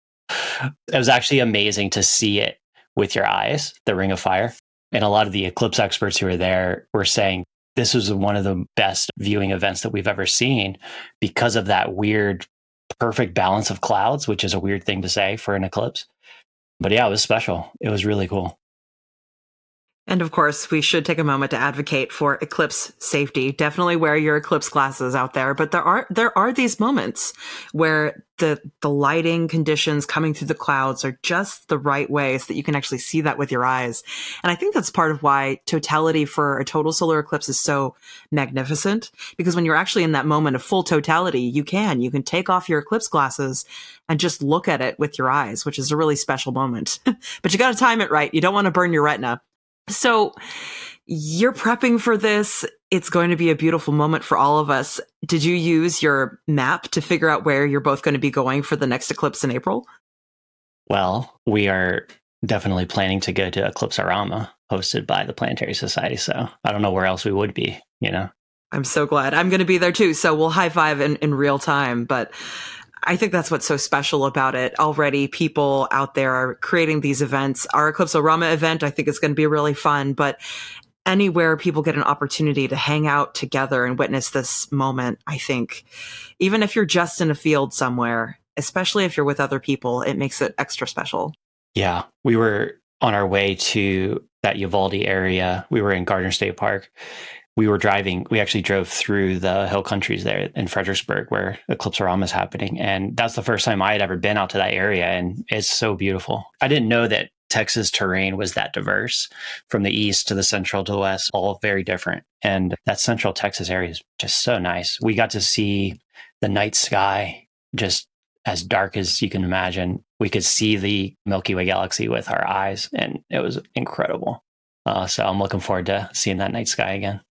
was actually amazing to see it with your eyes, the Ring of Fire. And a lot of the eclipse experts who were there were saying, this was one of the best viewing events that we've ever seen because of that weird, perfect balance of clouds, which is a weird thing to say for an eclipse. But yeah, it was special. It was really cool. And of course, we should take a moment to advocate for eclipse safety. Definitely wear your eclipse glasses out there. But there are there are these moments where the the lighting conditions coming through the clouds are just the right way so that you can actually see that with your eyes. And I think that's part of why totality for a total solar eclipse is so magnificent. Because when you're actually in that moment of full totality, you can. You can take off your eclipse glasses and just look at it with your eyes, which is a really special moment. But you got to time it right. You don't want to burn your retina. So you're prepping for this. It's going to be a beautiful moment for all of us. Did you use your map to figure out where you're both going to be going for the next eclipse in April? Well, we are definitely planning to go to Eclipse-orama, hosted by the Planetary Society. So I don't know where else we would be, you know? I'm so glad. I'm going to be there too. So we'll high five in, in real time. But I think that's what's so special about it. Already people out there are creating these events. Our Eclipse-orama event, I think, is going to be really fun. But anywhere people get an opportunity to hang out together and witness this moment, I think, even if you're just in a field somewhere, especially if you're with other people, it makes it extra special. Yeah, we were on our way to that Uvalde area. We were in Gardner State Park. We were driving, we actually drove through the hill countries there in Fredericksburg where Eclipse-orama is happening. And that's the first time I had ever been out to that area. And it's so beautiful. I didn't know that Texas terrain was that diverse, from the east to the central to the west, all very different. And that central Texas area is just so nice. We got to see the night sky just as dark as you can imagine. We could see the Milky Way galaxy with our eyes, and it was incredible. Uh, so I'm looking forward to seeing that night sky again.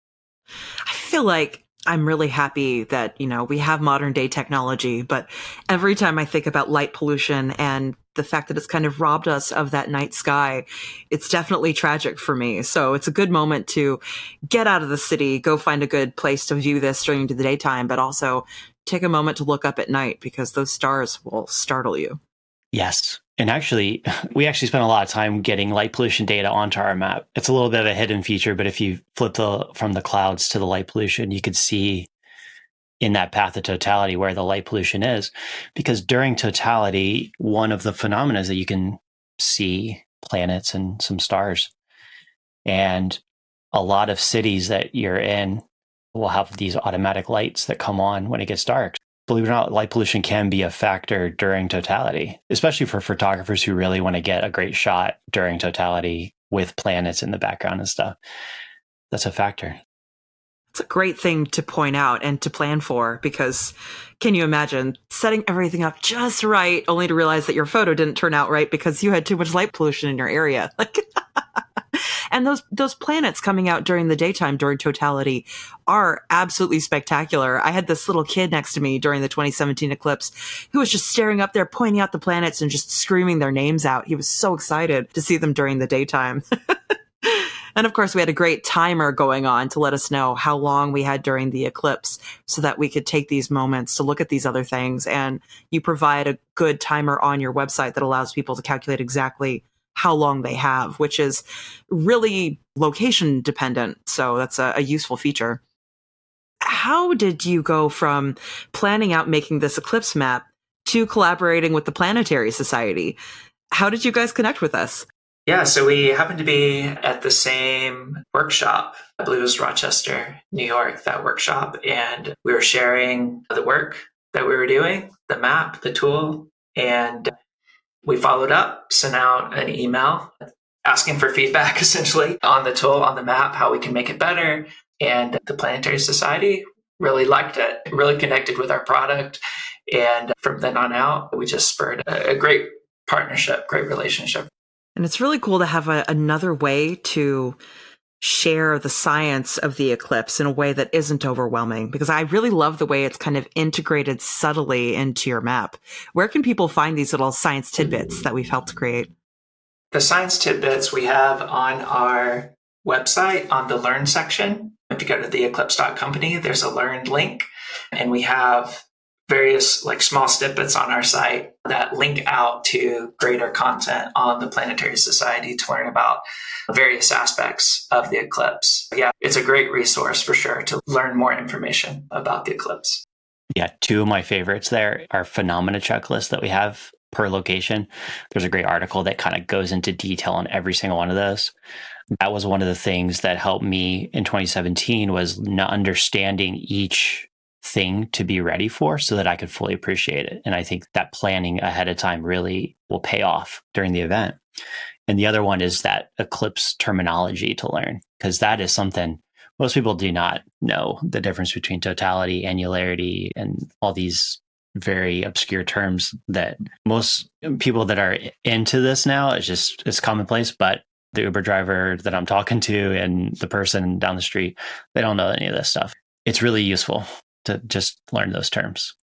I feel like I'm really happy that, you know, we have modern day technology, but every time I think about light pollution and the fact that it's kind of robbed us of that night sky, it's definitely tragic for me. So it's a good moment to get out of the city, go find a good place to view this during the daytime, but also take a moment to look up at night because those stars will startle you. Yes. And actually, we actually spent a lot of time getting light pollution data onto our map. It's a little bit of a hidden feature, but if you flip the from the clouds to the light pollution, you could see in that path of totality where the light pollution is. Because during totality, one of the phenomena is that you can see planets and some stars. And a lot of cities that you're in will have these automatic lights that come on when it gets dark. Believe it or not, light pollution can be a factor during totality, especially for photographers who really want to get a great shot during totality with planets in the background and stuff. That's a factor. It's a great thing to point out and to plan for, because can you imagine setting everything up just right only to realize that your photo didn't turn out right because you had too much light pollution in your area? Like, and those those planets coming out during the daytime during totality are absolutely spectacular. I had this little kid next to me during the twenty seventeen eclipse who was just staring up there, pointing out the planets and just screaming their names out. He was so excited to see them during the daytime. And of course, we had a great timer going on to let us know how long we had during the eclipse so that we could take these moments to look at these other things. And you provide a good timer on your website that allows people to calculate exactly how long they have, which is really location dependent. So that's a, a useful feature. How did you go from planning out making this eclipse map to collaborating with the Planetary Society? How did you guys connect with us? Yeah, so we happened to be at the same workshop. I believe it was Rochester, New York, that workshop. And we were sharing the work that we were doing, the map, the tool. And we followed up, sent out an email asking for feedback, essentially, on the tool, on the map, how we can make it better. And the Planetary Society really liked it, really connected with our product. And from then on out, we just spurred a great partnership, great relationship. And it's really cool to have a, another way to share the science of the eclipse in a way that isn't overwhelming, because I really love the way it's kind of integrated subtly into your map. Where can people find these little science tidbits that we've helped create? The science tidbits we have on our website on the Learn section. If you go to the eclipse dot company, there's a Learn link, and we have various like small snippets on our site that link out to greater content on the Planetary Society to learn about various aspects of the eclipse. Yeah, it's a great resource for sure to learn more information about the eclipse. Yeah, two of my favorites there are phenomena checklists that we have per location. There's a great article that kind of goes into detail on every single one of those. That was one of the things that helped me in twenty seventeen was not understanding each thing to be ready for so that I could fully appreciate it. And I think that planning ahead of time really will pay off during the event. And the other one is that eclipse terminology to learn, because that is something most people do not know the difference between totality, annularity, and all these very obscure terms that most people that are into this now, it's just, it's commonplace, but the Uber driver that I'm talking to and the person down the street, they don't know any of this stuff. It's really useful to just learn those terms.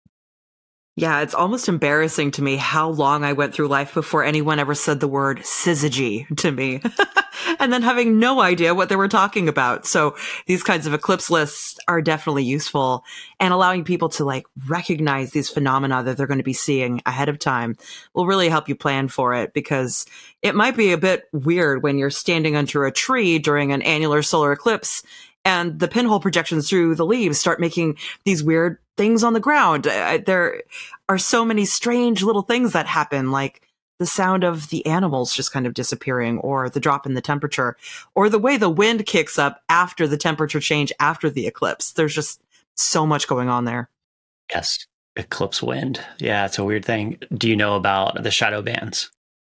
Yeah, it's almost embarrassing to me how long I went through life before anyone ever said the word syzygy to me. And then having no idea what they were talking about. So these kinds of eclipse lists are definitely useful, and allowing people to like recognize these phenomena that they're going to be seeing ahead of time will really help you plan for it, because it might be a bit weird when you're standing under a tree during an annular solar eclipse and the pinhole projections through the leaves start making these weird things on the ground. Uh, there are so many strange little things that happen, like the sound of the animals just kind of disappearing, or the drop in the temperature, or the way the wind kicks up after the temperature change after the eclipse. There's just so much going on there. Yes. Eclipse wind. Yeah, it's a weird thing. Do you know about the shadow bands?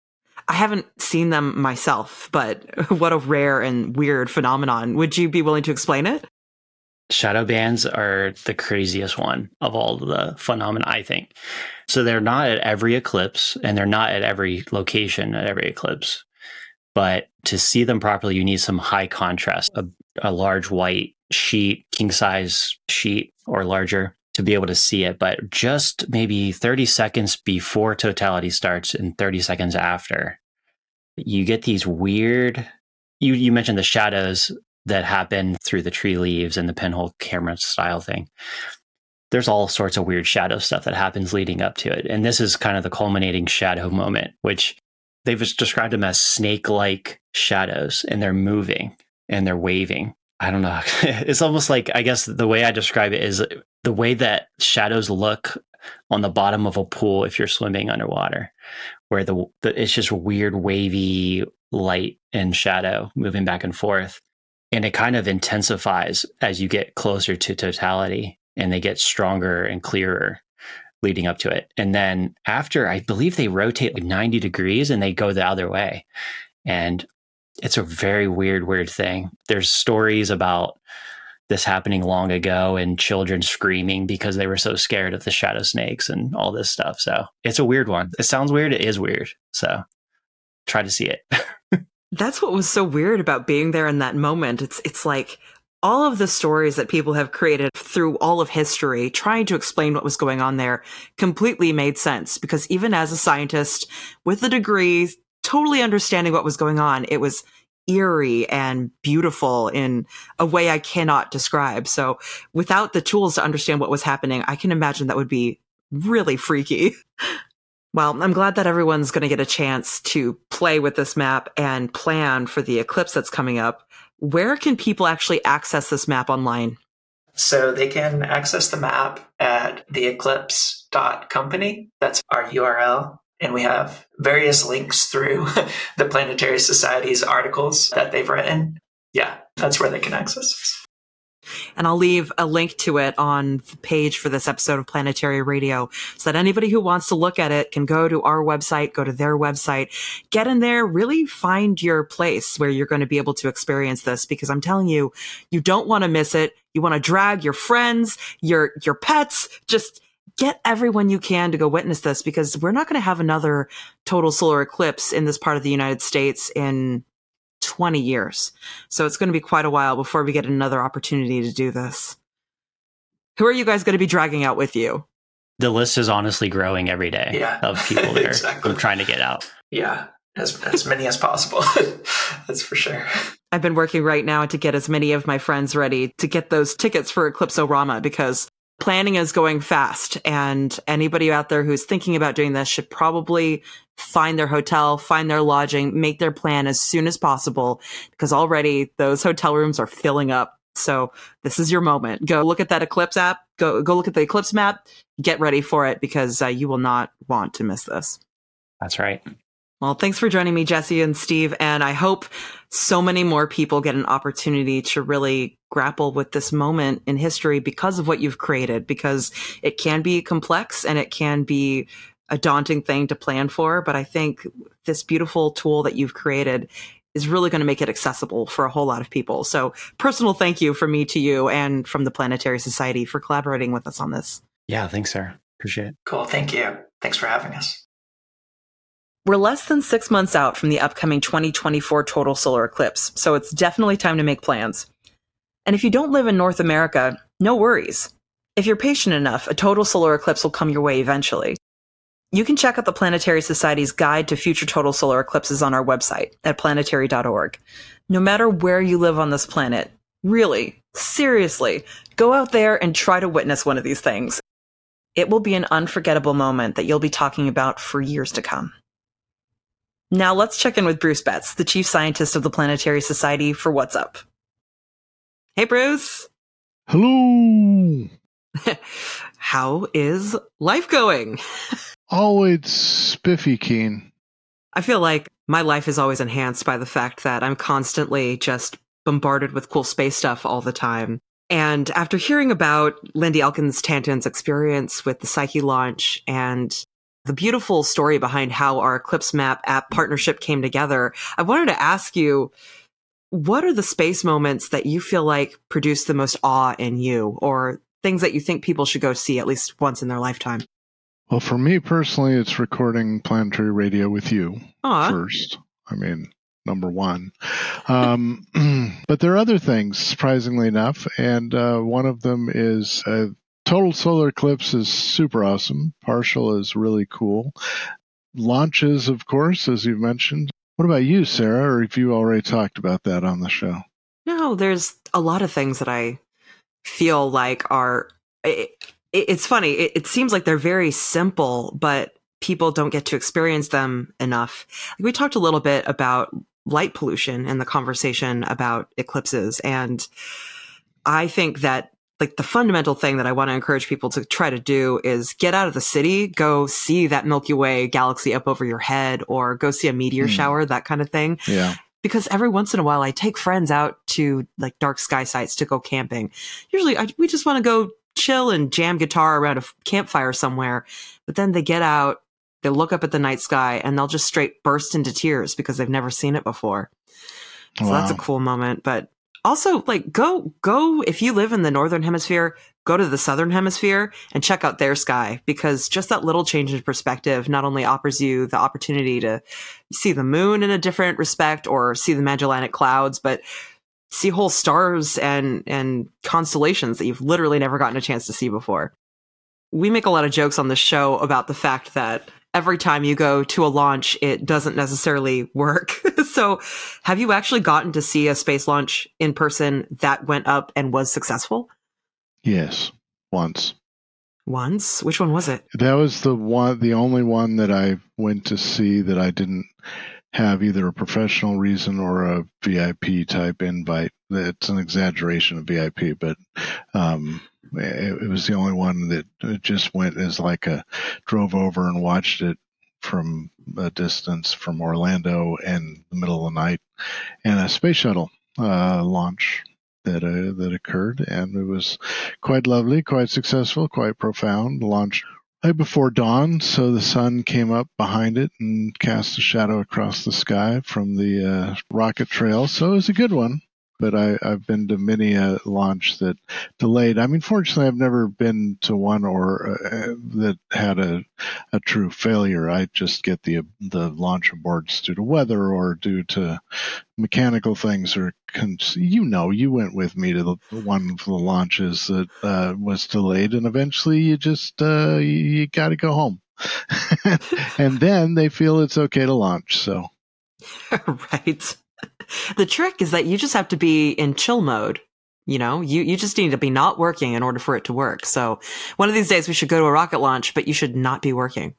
I haven't seen them myself, but what a rare and weird phenomenon. Would you be willing to explain it? Shadow bands are the craziest one of all the phenomena, I think. So they're not at every eclipse, and they're not at every location at every eclipse. But to see them properly, you need some high contrast, a, a large white sheet, king size sheet or larger, to be able to see it. But just maybe thirty seconds before totality starts and thirty seconds after, you get these weird, you, you mentioned the shadows that happen through the tree leaves and the pinhole camera style thing. There's all sorts of weird shadow stuff that happens leading up to it. And this is kind of the culminating shadow moment, which they've just described them as snake-like shadows, and they're moving and they're waving. I don't know. It's almost like, I guess the way I describe it is the way that shadows look on the bottom of a pool if you're swimming underwater, where the, the it's just weird, wavy light and shadow moving back and forth. And it kind of intensifies as you get closer to totality, and they get stronger and clearer leading up to it. And then after, I believe they rotate like ninety degrees and they go the other way. And it's a very weird, weird thing. There's stories about this happening long ago and children screaming because they were so scared of the shadow snakes and all this stuff. So it's a weird one. It sounds weird. It is weird. So try to see it. That's what was so weird about being there in that moment. It's it's like all of the stories that people have created through all of history, trying to explain what was going on there, completely made sense. Because even as a scientist with a degree, totally understanding what was going on, it was eerie and beautiful in a way I cannot describe. So without the tools to understand what was happening, I can imagine that would be really freaky. Well, I'm glad that everyone's going to get a chance to play with this map and plan for the eclipse that's coming up. Where can people actually access this map online? So they can access the map at the eclipse dot company. That's our U R L. And we have various links through the Planetary Society's articles that they've written. Yeah, that's where they can access us. And I'll leave a link to it on the page for this episode of Planetary Radio so that anybody who wants to look at it can go to our website, go to their website, get in there, really find your place where you're going to be able to experience this. Because I'm telling you, you don't want to miss it. You want to drag your friends, your, your pets, just get everyone you can to go witness this, because we're not going to have another total solar eclipse in this part of the United States in twenty years. So it's going to be quite a while before we get another opportunity to do this. Who are you guys going to be dragging out with you? The list is honestly growing every day yeah. of people that exactly. are trying to get out. Yeah, as, as many as possible. That's for sure. I've been working right now to get as many of my friends ready to get those tickets for Eclipse-O-Rama, because planning is going fast, and anybody out there who's thinking about doing this should probably find their hotel, find their lodging, make their plan as soon as possible, because already those hotel rooms are filling up. So this is your moment. Go look at that Eclipse app. Go go look at the Eclipse map. Get ready for it, because uh, you will not want to miss this. That's right. Well, thanks for joining me, Jesse and Steve. And I hope so many more people get an opportunity to really grapple with this moment in history because of what you've created, because it can be complex and it can be a daunting thing to plan for. But I think this beautiful tool that you've created is really going to make it accessible for a whole lot of people. So personal thank you from me to you and from the Planetary Society for collaborating with us on this. Yeah, thanks, Sarah. Appreciate it. Cool. Thank you. Thanks for having us. We're less than six months out from the upcoming twenty twenty-four total solar eclipse, so it's definitely time to make plans. And if you don't live in North America, no worries. If you're patient enough, a total solar eclipse will come your way eventually. You can check out the Planetary Society's Guide to Future Total Solar Eclipses on our website at planetary dot org. No matter where you live on this planet, really, seriously, go out there and try to witness one of these things. It will be an unforgettable moment that you'll be talking about for years to come. Now let's check in with Bruce Betts, the chief scientist of the Planetary Society, for What's Up. Hey, Bruce. Hello. How is life going? Always spiffy keen. I feel like my life is always enhanced by the fact that I'm constantly just bombarded with cool space stuff all the time. And after hearing about Lindy Elkins Tanton's experience with the Psyche launch and the beautiful story behind how our Eclipse Map app partnership came together, I wanted to ask you, what are the space moments that you feel like produce the most awe in you, or things that you think people should go see at least once in their lifetime? Well, for me personally, it's recording Planetary Radio with you Aww. first. I mean, number one. Um, but there are other things, surprisingly enough, and uh, one of them is uh, total solar eclipse is super awesome. Partial is really cool. Launches, of course, as you mentioned. What about you, Sarah, or have you already talked about that on the show? No, there's a lot of things that I feel like are... It, it, it's funny. It, it seems like they're very simple, but people don't get to experience them enough. We talked a little bit about light pollution in the conversation about eclipses. And I think that like the fundamental thing that I want to encourage people to try to do is get out of the city, go see that Milky Way galaxy up over your head, or go see a meteor hmm. shower, that kind of thing. Yeah. Because every once in a while I take friends out to like dark sky sites to go camping. Usually I, we just want to go chill and jam guitar around a campfire somewhere. But then they get out, they look up at the night sky, and they'll just straight burst into tears because they've never seen it before. So wow. That's a cool moment. But also, like, go, go, if you live in the northern hemisphere, go to the southern hemisphere and check out their sky, because just that little change in perspective not only offers you the opportunity to see the moon in a different respect or see the Magellanic Clouds, but see whole stars and, and constellations that you've literally never gotten a chance to see before. We make a lot of jokes on this show about the fact that every time you go to a launch, it doesn't necessarily work. So have you actually gotten to see a space launch in person that went up and was successful? Yes, once. Once? Which one was it? That was the one, the only one that I went to see that I didn't have either a professional reason or a V I P type invite. It's an exaggeration of V I P, but um, it, it was the only one that just went as like a drove over and watched it from a distance from Orlando in the middle of the night, and a space shuttle uh, launch that uh, that occurred, and it was quite lovely, quite successful, quite profound. Launched right before dawn, so the sun came up behind it and cast a shadow across the sky from the uh, rocket trail. So it was a good one. But I, I've been to many a launch that delayed. I mean, fortunately, I've never been to one or uh, that had a a true failure. I just get the the launch aborts due to weather or due to mechanical things, or cons- you know, you went with me to the one of the launches that uh, was delayed, and eventually you just uh, you, you got to go home, and then they feel it's okay to launch. So, right. The trick is that you just have to be in chill mode. You know, you, you just need to be not working in order for it to work. So one of these days we should go to a rocket launch, but you should not be working.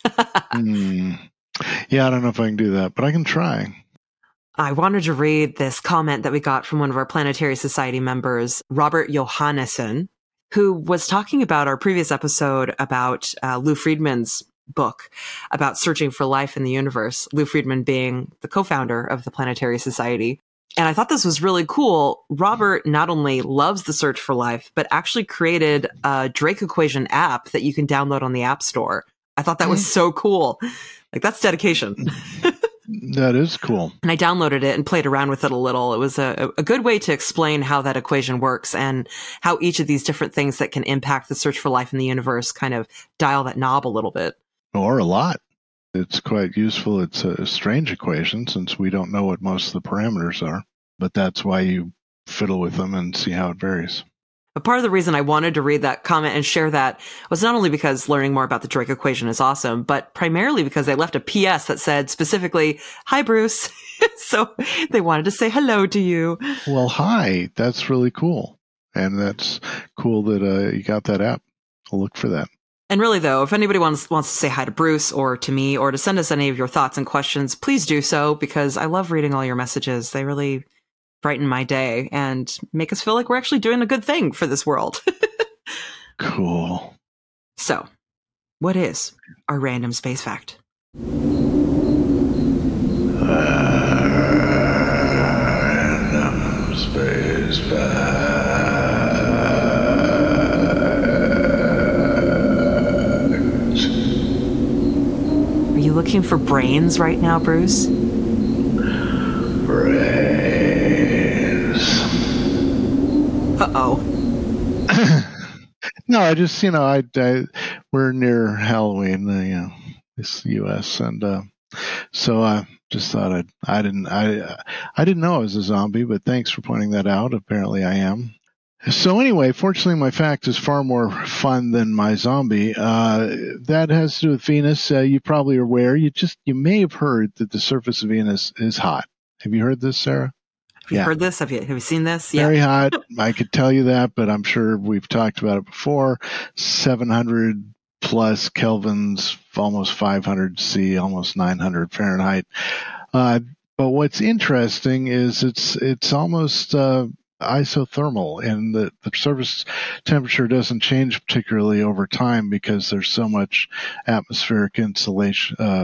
mm. Yeah, I don't know if I can do that, but I can try. I wanted to read this comment that we got from one of our Planetary Society members, Robert Johannesson, who was talking about our previous episode about uh, Lou Friedman's book about searching for life in the universe, Lou Friedman being the co-founder of the Planetary Society. And I thought this was really cool. Robert not only loves the search for life, but actually created a Drake Equation app that you can download on the App Store. I thought that was so cool. Like, that's dedication. That is cool. And I downloaded it and played around with it a little. It was a, a good way to explain how that equation works and how each of these different things that can impact the search for life in the universe kind of dial that knob a little bit. Or a lot. It's quite useful. It's a strange equation since we don't know what most of the parameters are, but that's why you fiddle with them and see how it varies. But part of the reason I wanted to read that comment and share that was not only because learning more about the Drake equation is awesome, but primarily because they left a P S that said specifically, "Hi, Bruce." So they wanted to say hello to you. Well, hi. That's really cool. And that's cool that uh, you got that app. I'll look for that. And really, though, if anybody wants wants to say hi to Bruce or to me or to send us any of your thoughts and questions, please do so, because I love reading all your messages. They really brighten my day and make us feel like we're actually doing a good thing for this world. Cool. So, what is our random space fact? Random space fact. Are you looking for brains right now, Bruce? Brains. Uh-oh. No, I just, you know, I, I we're near Halloween, uh, you know, this U S, and uh, So I uh, just thought I'd, I didn't I I didn't know I was a zombie, but thanks for pointing that out. Apparently I am. So anyway, fortunately, my fact is far more fun than my zombie. Uh, that has to do with Venus. Uh, you probably are aware. You just you may have heard that the surface of Venus is hot. Have you heard this, Sarah? Have you yeah. heard this? Have you have you seen this? Yeah. Very hot. I could tell you that, but I'm sure we've talked about it before. seven hundred plus kelvins, almost five hundred C, almost nine hundred Fahrenheit. Uh, but what's interesting is it's it's almost uh, isothermal, and the, the surface temperature doesn't change particularly over time because there's so much atmospheric insulation, uh,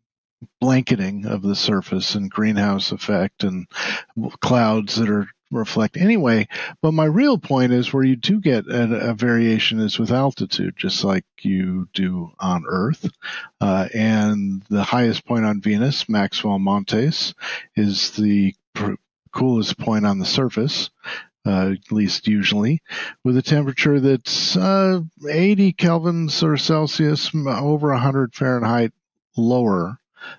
blanketing of the surface and greenhouse effect and clouds that are reflect anyway. But my real point is where you do get a, a variation is with altitude, just like you do on Earth. Uh, and the highest point on Venus, Maxwell Montes, is the pr- coolest point on the surface, uh, at least usually, with a temperature that's uh, eighty kelvins or Celsius, over one hundred Fahrenheit lower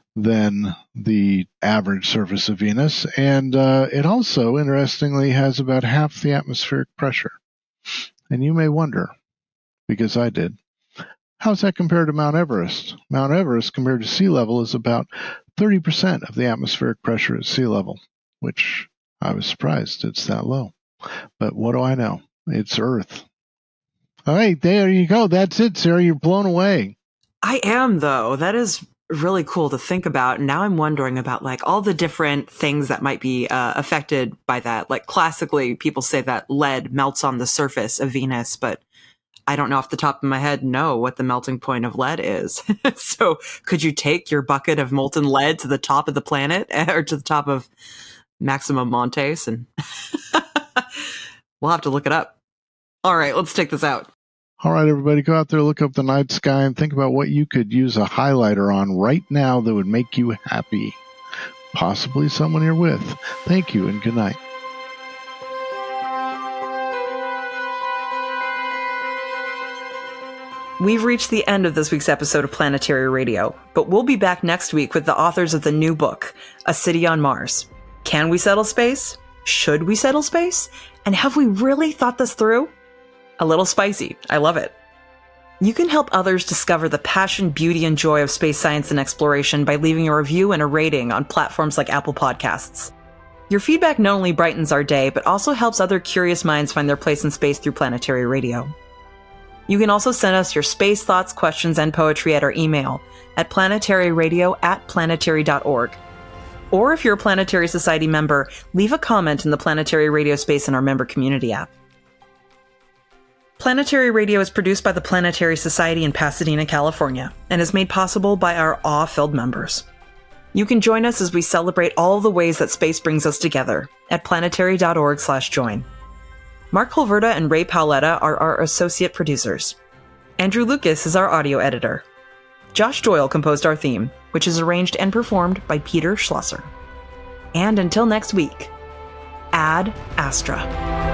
than the average surface of Venus. And uh, it also, interestingly, has about half the atmospheric pressure. And you may wonder, because I did, how's that compared to Mount Everest? Mount Everest, compared to sea level, is about thirty percent of the atmospheric pressure at sea level, which I was surprised it's that low. But what do I know? It's Earth. All right, there you go. That's it, Sarah. You're blown away. I am, though. That is really cool to think about. And now I'm wondering about like all the different things that might be uh, affected by that. Like classically, people say that lead melts on the surface of Venus, but I don't know off the top of my head know what the melting point of lead is. So could you take your bucket of molten lead to the top of the planet or to the top of Maxima Montes? And we'll have to look it up. All right, let's take this out. All right, everybody, go out there, look up the night sky, and think about what you could use a highlighter on right now that would make you happy. Possibly someone you're with. Thank you, and good night. We've reached the end of this week's episode of Planetary Radio, but we'll be back next week with the authors of the new book, A City on Mars. Can we settle space? Should we settle space? And have we really thought this through? A little spicy. I love it. You can help others discover the passion, beauty, and joy of space science and exploration by leaving a review and a rating on platforms like Apple Podcasts. Your feedback not only brightens our day, but also helps other curious minds find their place in space through Planetary Radio. You can also send us your space thoughts, questions, and poetry at our email at planetaryradio at planetary dot org. Or if you're a Planetary Society member, leave a comment in the Planetary Radio space in our member community app. Planetary Radio is produced by the Planetary Society in Pasadena, California, and is made possible by our awe-filled members. You can join us as we celebrate all the ways that space brings us together at planetary dot org slash join. Mark Holverda and Ray Paoletta are our associate producers. Andrew Lucas is our audio editor. Josh Doyle composed our theme, which is arranged and performed by Peter Schlosser. And until next week, Ad Astra.